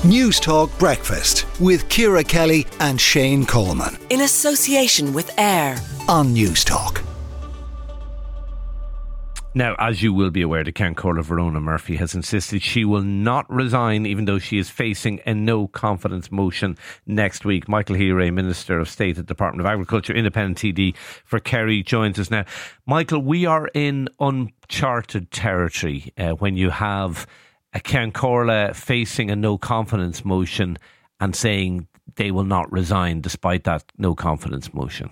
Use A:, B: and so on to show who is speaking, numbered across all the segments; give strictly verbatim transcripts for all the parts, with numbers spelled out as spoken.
A: News Talk Breakfast with Ciara Kelly and Shane Coleman.
B: In association with AIR
A: on News Talk.
C: Now, as you will be aware, the Cairn Corla Verona Murphy has insisted she will not resign, even though she is facing a no-confidence motion next week. Michael Heery, Minister of State at the Department of Agriculture, independent T D for Kerry, joins us now. Michael, we are in uncharted territory uh, when you have a Cairn Corla facing a no-confidence motion and saying they will not resign despite that no-confidence motion.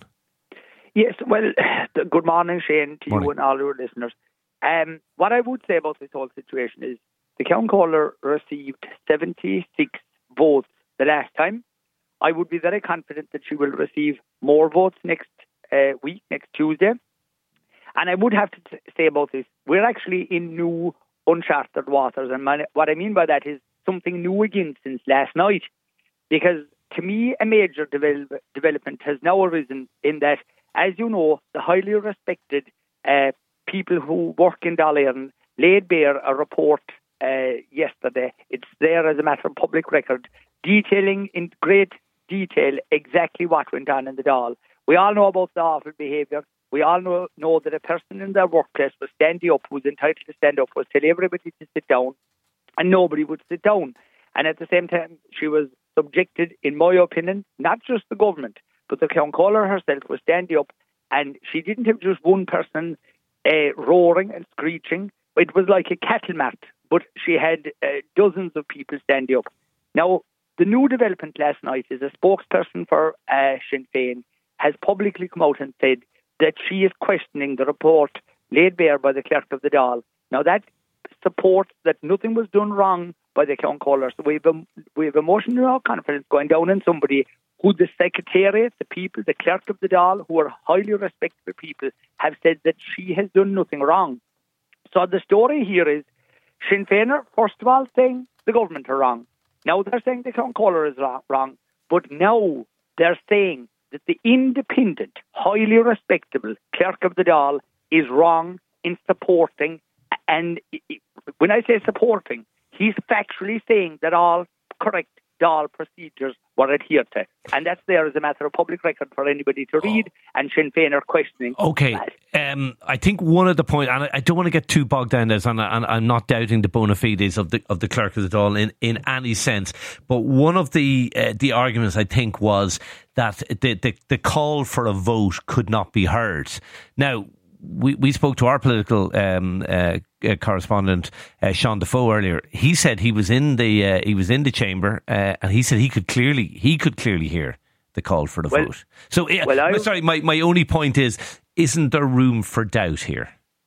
D: Yes, well, good morning, Shane, to
C: Morning.
D: you and all your listeners. Um, what I would say about this whole situation is the Cairn Corla received seventy-six votes the last time. I would be very confident that she will receive more votes next uh, week, next Tuesday. And I would have to t- say about this, we're actually in new uncharted waters. And my, what I mean by that is something new again since last night. Because to me, a major develop, development has now arisen in that, as you know, the highly respected uh, people who work in Dáil laid bare a report uh, yesterday. It's there as a matter of public record, detailing in great detail exactly what went on in the Dáil. We all know about the awful behaviour. We all know, know that a person in their workplace was standing up, who was entitled to stand up, was telling everybody to sit down, and nobody would sit down. And at the same time, she was subjected, in my opinion, not just the government, but the Cairn Corla herself was standing up, and she didn't have just one person uh, roaring and screeching. It was like a cattle mat, but she had uh, dozens of people standing up. Now, the new development last night is a spokesperson for uh, Sinn Féin has publicly come out and said that she is questioning the report laid bare by the clerk of the Dáil. Now, that supports that nothing was done wrong by the Cairn Corla. So we have a, we have emotional confidence going down in somebody who the Secretariat, the people, the clerk of the Dáil, who are highly respected people, have said that she has done nothing wrong. So the story here is Sinn Féin are, first of all, saying the government are wrong. Now they're saying the Cairn Corla is wrong. But now they're saying that the independent, highly respectable clerk of the Dáil is wrong in supporting. And when I say supporting, he's factually saying that all correct Dáil procedures were adhered to. And that's there as a matter of public record for anybody to read, and Sinn Féin are questioning.
C: Okay, um, I think one of the points, and I, I don't want to get too bogged down in this, and, I, and I'm not doubting the bona fides of the of the clerk of the Dáil in, in any sense, but one of the uh, the arguments, I think, was that the, the, the call for a vote could not be heard. Now, We we spoke to our political um, uh, uh, correspondent uh, Sean Defoe earlier. He said he was in the uh, he was in the chamber, uh, and he said he could clearly he could clearly hear the call for the
D: well,
C: vote. So, uh,
D: well, I,
C: sorry, my, my only point is: isn't there room for doubt here?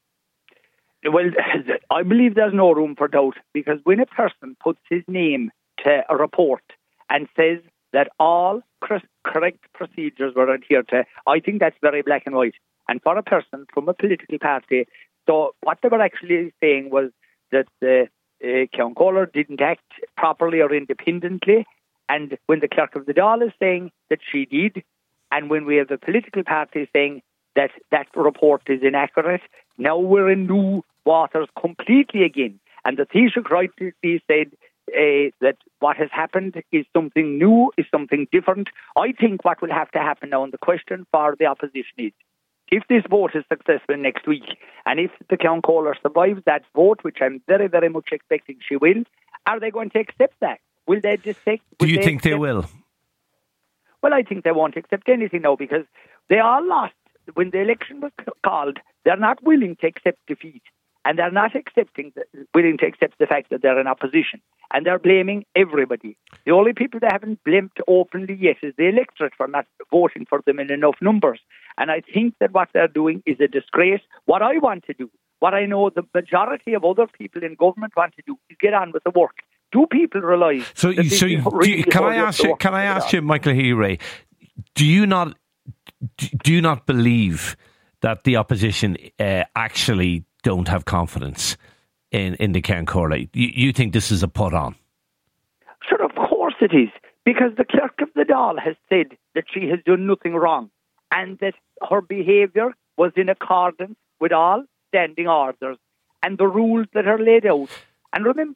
D: Well, I believe there's no room for doubt, because when a person puts his name to a report and says that all correct procedures were adhered to, I think that's very black and white. And for a person from a political party, so what they were actually saying was that the uh, Cairn Corla didn't act properly or independently. And when the clerk of the Dáil is saying that she did, and when we have a political party saying that that report is inaccurate, now we're in new waters completely again. And the Taoiseach rightly said uh, that what has happened is something new, is something different. I think what will have to happen now, and the question for the opposition is, if this vote is successful next week, and if the Cairn Corla survives that vote, which I'm very, very much expecting she will, are they going to accept that? Will they just take...
C: Do you
D: they
C: think
D: accept,
C: they will?
D: Well, I think they won't accept anything now, because they all lost. When the election was called, they're not willing to accept defeat. And they're not accepting the, willing to accept the fact that they're in opposition. And they're blaming everybody. The only people they haven't blamed openly yet is the electorate for not voting for them in enough numbers. And I think that what they're doing is a disgrace. What I want to do, what I know the majority of other people in government want to do, is get on with the work. Do people realise?
C: So, you, so you, do you, can I ask you? Can I ask you, Michael Heery? Do you not do you not believe that the opposition uh, actually don't have confidence in, in the Cairn Corla? You, you think this is a put on?
D: Sure, of course it is. Because the clerk of the Dáil has said that she has done nothing wrong, and that her behaviour was in accordance with all standing orders and the rules that are laid out. And remember,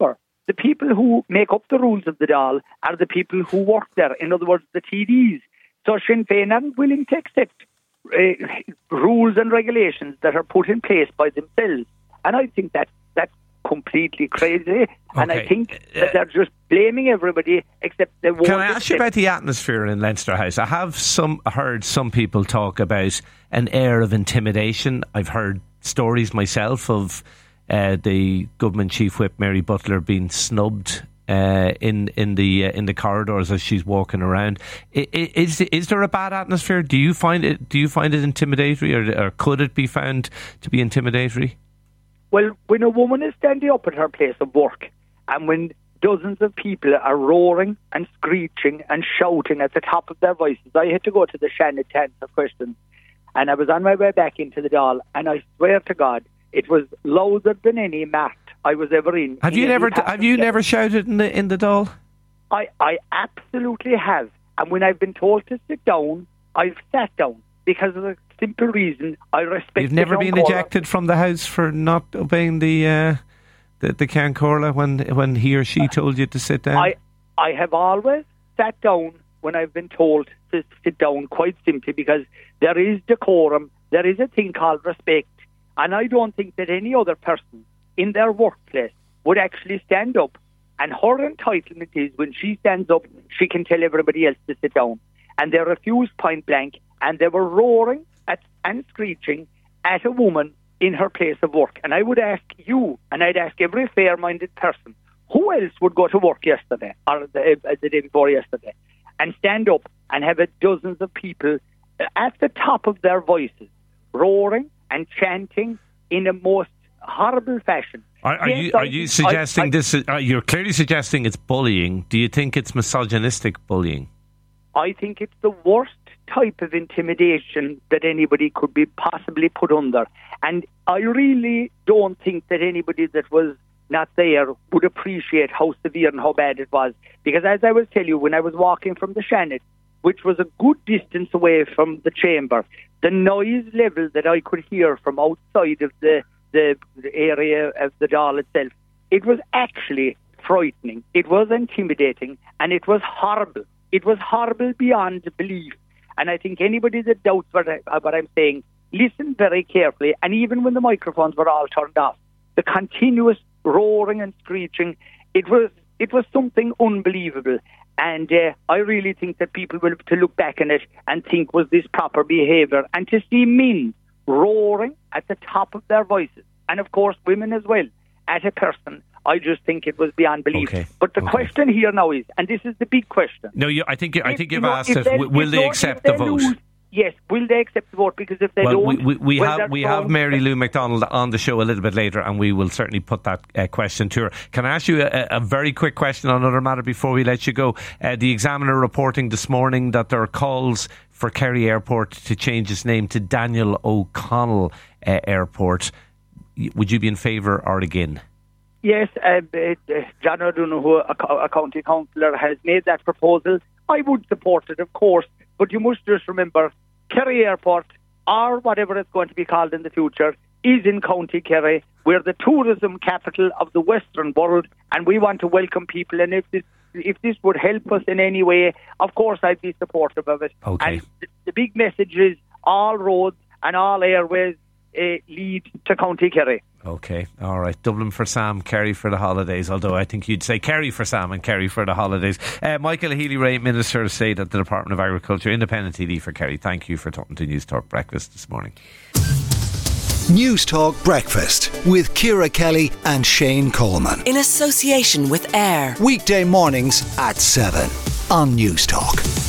D: the people who make up the rules of the Dáil are the people who work there. In other words, the T Ds. So Sinn Féin aren't willing to accept uh, rules and regulations that are put in place by themselves. And I think that that's completely crazy. Okay. And I think that they're just blaming everybody except they won't.
C: Can I ask you about the atmosphere in Leinster House? I have some heard some people talk about an air of intimidation. I've heard stories myself of uh, the government chief whip Mary Butler being snubbed uh, in in the uh, in the corridors as she's walking around. I, is is there a bad atmosphere? Do you find it? Do you find it intimidatory, or, or could it be found to be intimidatory?
D: Well, when a woman is standing up at her place of work, and when dozens of people are roaring and screeching and shouting at the top of their voices, I had to go to the Shannon to answer questions, and I was on my way back into the Dáil, and I swear to God, it was louder than any mat I was ever in.
C: Have
D: in
C: you never? Have you never shouted in the in the Dáil?
D: I I absolutely have, and when I've been told to sit down, I've sat down because of the simple reason I respect.
C: You've never been ejected from the house for not obeying the uh, the, the Ceann Comhairle when when he or she told you to sit down?
D: I I have always sat down when I've been told to sit down, quite simply because there is decorum, there is a thing called respect, and I don't think that any other person in their workplace would actually stand up, and her entitlement is when she stands up, she can tell everybody else to sit down. And they refused point blank, and they were roaring at and screeching at a woman in her place of work. And I would ask you, and I'd ask every fair-minded person, who else would go to work yesterday, or the, uh, the day before yesterday, and stand up and have a dozens of people at the top of their voices, roaring and chanting in a most horrible fashion.
C: Are, are
D: yes,
C: you are
D: I,
C: you suggesting
D: I, I,
C: this? Uh, you're clearly suggesting it's bullying. Do you think it's misogynistic bullying?
D: I think it's the worst type of intimidation that anybody could be possibly put under. And I really don't think that anybody that was not there would appreciate how severe and how bad it was. Because as I will tell you, when I was walking from the Shannon, which was a good distance away from the chamber, the noise level that I could hear from outside of the, the, the area of the Dáil itself, it was actually frightening. It was intimidating, and it was horrible. It was horrible beyond belief. And I think anybody that doubts what, I, what I'm saying, listen very carefully. And even when the microphones were all turned off, the continuous roaring and screeching, it was it was something unbelievable. And uh, I really think that people will have to look back on it and think, was this proper behaviour? And to see men roaring at the top of their voices, and of course women as well, at a person, I just think it was beyond belief. Okay. But the okay. question here now is, and this is the big question.
C: No, you, I think I think you've you know, asked it. They, will they accept the vote? Lose,
D: yes, will they accept the vote? Because if they
C: well,
D: don't,
C: we, we, we
D: well,
C: have we have Mary Lou McDonald on the show a little bit later, and we will certainly put that uh, question to her. Can I ask you a, a very quick question on another matter before we let you go? Uh, the Examiner reporting this morning that there are calls for Kerry Airport to change its name to Daniel O'Connell uh, Airport. Would you be in favour or again?
D: Yes, uh, uh, John O'Donoghue, a, a county councillor, has made that proposal. I would support it, of course, but you must just remember, Kerry Airport, or whatever it's going to be called in the future, is in County Kerry. We're the tourism capital of the Western world, and we want to welcome people. And if this if this would help us in any way, of course I'd be supportive of it.
C: Okay.
D: And the, the big message is all roads and all airways uh, lead to County Kerry.
C: Okay, all right. Dublin for Sam, Kerry for the holidays, although I think you'd say Kerry for Sam and Kerry for the holidays. Uh, Michael Healy-Rae, Minister of State at the Department of Agriculture, Independent T D for Kerry. Thank you for talking to News Talk Breakfast this morning.
A: News Talk Breakfast with Ciara Kelly and Shane Coleman.
B: In association with AIR.
A: Weekday mornings at seven on News Talk.